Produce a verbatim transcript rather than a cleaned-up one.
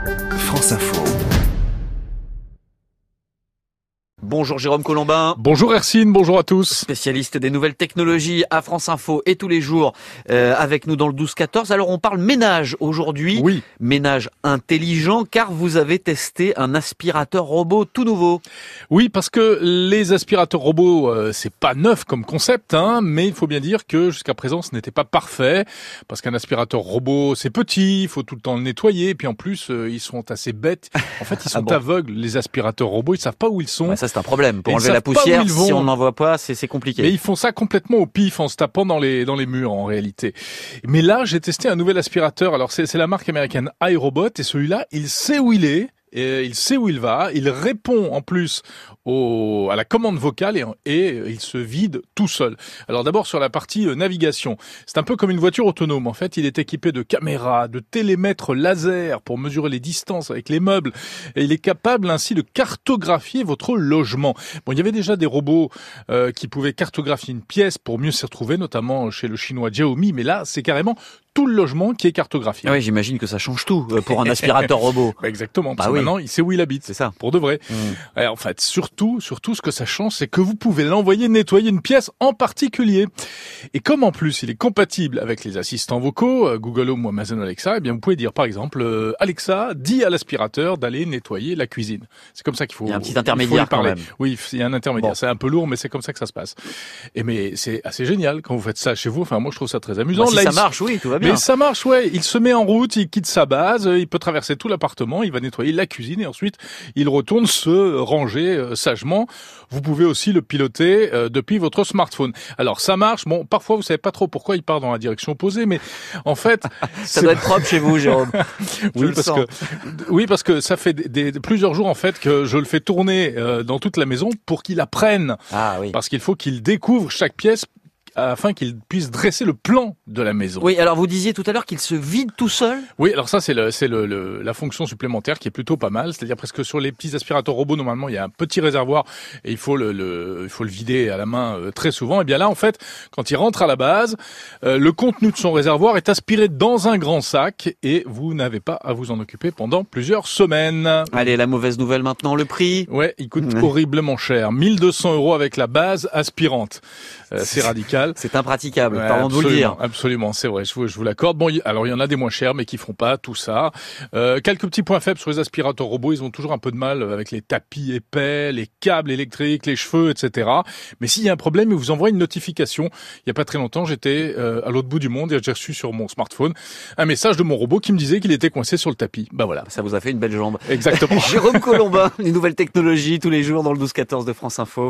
France Info. Bonjour Jérôme Colombin. Bonjour Hercine, bonjour à tous. Spécialiste des nouvelles technologies à France Info et tous les jours euh, avec nous dans le douze quatorze. Alors on parle ménage aujourd'hui. Oui. Ménage intelligent car vous avez testé un aspirateur robot tout nouveau. Oui, parce que les aspirateurs robots, euh, c'est pas neuf comme concept, hein, mais il faut bien dire que jusqu'à présent ce n'était pas parfait. Parce qu'un aspirateur robot, c'est petit, il faut tout le temps le nettoyer. Et puis en plus, euh, ils sont assez bêtes. En fait, ils sont ah bon. aveugles, les aspirateurs robots, ils savent pas où ils sont. Ouais, ça c'est un problème. Pour enlever la poussière, si on n'en voit pas, c'est, c'est compliqué. Mais ils font ça complètement au pif, en se tapant dans les, dans les murs, en réalité. Mais là, j'ai testé un nouvel aspirateur. Alors, c'est, c'est la marque américaine iRobot. Et celui-là, il sait où il est. Et il sait où il va, il répond en plus au, à la commande vocale et, et il se vide tout seul. Alors d'abord sur la partie euh, navigation, c'est un peu comme une voiture autonome. En fait, il est équipé de caméras, de télémètres laser pour mesurer les distances avec les meubles et il est capable ainsi de cartographier votre logement. Bon, il y avait déjà des robots euh, qui pouvaient cartographier une pièce pour mieux s'y retrouver, notamment chez le chinois Xiaomi, mais là, c'est carrément tout le logement qui est cartographié. Ah oui, j'imagine que ça change tout pour un aspirateur robot. Bah exactement. Bah oui. Maintenant, il sait où il habite. C'est ça. Pour de vrai. Mmh. Et en fait, surtout, surtout, ce que ça change, c'est que vous pouvez l'envoyer nettoyer une pièce en particulier. Et comme en plus, il est compatible avec les assistants vocaux, euh, Google Home ou Amazon Alexa, eh bien, vous pouvez dire, par exemple, euh, Alexa, dis à l'aspirateur d'aller nettoyer la cuisine. C'est comme ça qu'il faut. Il y a un petit intermédiaire quand même. Oui, il y a un intermédiaire. Bon. C'est un peu lourd, mais c'est comme ça que ça se passe. Et mais c'est assez génial quand vous faites ça chez vous. Enfin, moi, je trouve ça très amusant. Bah, si Là, ça il... marche, oui, tout va bien. Mais ça marche, ouais. Il se met en route, il quitte sa base, il peut traverser tout l'appartement, il va nettoyer la cuisine et ensuite il retourne se ranger euh, sagement. Vous pouvez aussi le piloter euh, depuis votre smartphone. Alors ça marche. Bon, parfois vous savez pas trop pourquoi il part dans la direction opposée, mais en fait, ça c'est... doit être propre chez vous, Jérôme. oui, parce que oui, parce que ça fait des, des, plusieurs jours en fait que je le fais tourner euh, dans toute la maison pour qu'il apprenne. Ah oui. Parce qu'il faut qu'il découvre chaque pièce afin qu'il puisse dresser le plan de la maison. Oui, alors vous disiez tout à l'heure qu'il se vide tout seul. Oui, alors ça c'est le, c'est le, le, la fonction supplémentaire qui est plutôt pas mal. C'est-à-dire presque sur les petits aspirateurs robots, normalement il y a un petit réservoir et il faut le, le, il faut le vider à la main euh, très souvent. Et bien là, en fait, quand il rentre à la base, euh, le contenu de son réservoir est aspiré dans un grand sac et vous n'avez pas à vous en occuper pendant plusieurs semaines. Allez, la mauvaise nouvelle maintenant, le prix. Ouais, il coûte mmh. horriblement cher. mille deux cents euros avec la base aspirante. Euh, c'est radical. C'est impraticable, ouais, pardon de vous le dire. Absolument, c'est vrai, je vous, je vous l'accorde. Bon, alors il y en a des moins chers, mais qui font pas tout ça. Euh, quelques petits points faibles sur les aspirateurs robots, ils ont toujours un peu de mal avec les tapis épais, les câbles électriques, les cheveux, et cetera. Mais s'il y a un problème, ils vous envoient une notification. Il y a pas très longtemps, j'étais euh, à l'autre bout du monde et j'ai reçu sur mon smartphone un message de mon robot qui me disait qu'il était coincé sur le tapis. Bah voilà. Ça vous a fait une belle jambe. Exactement. Jérôme Colombin, les nouvelles technologies tous les jours dans le douze quatorze de France Info.